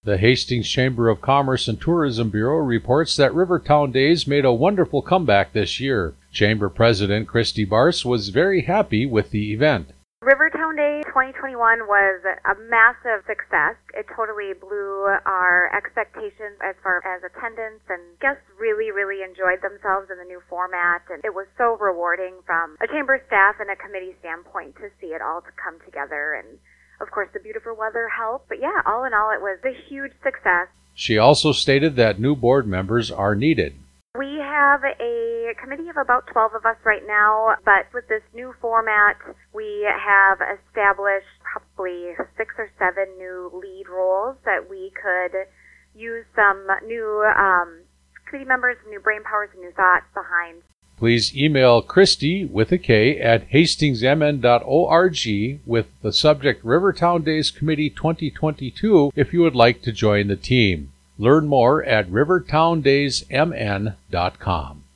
The Hastings Chamber of Commerce and Tourism Bureau reports that Rivertown Days made a wonderful comeback this year. Chamber President Christy Barse was very happy with the event. Rivertown Day 2021 was a massive success. It totally blew our expectations as far as attendance, and guests really enjoyed themselves in the new format, and it was so rewarding from a chamber staff and a committee standpoint to see it all to come together, and of course the beautiful weather helped. But yeah, all in all, it was a huge success. She also stated that new board members are needed. We have a committee of about 12 of us right now, but with this new format, we have established probably 6 or 7 new lead roles that we could use some new committee members, new brain powers, and new thoughts behind. Please email Christy with a K at hastingsmn.org with the subject Rivertown Days Committee 2022 if you would like to join the team. Learn more at rivertowndaysmn.com.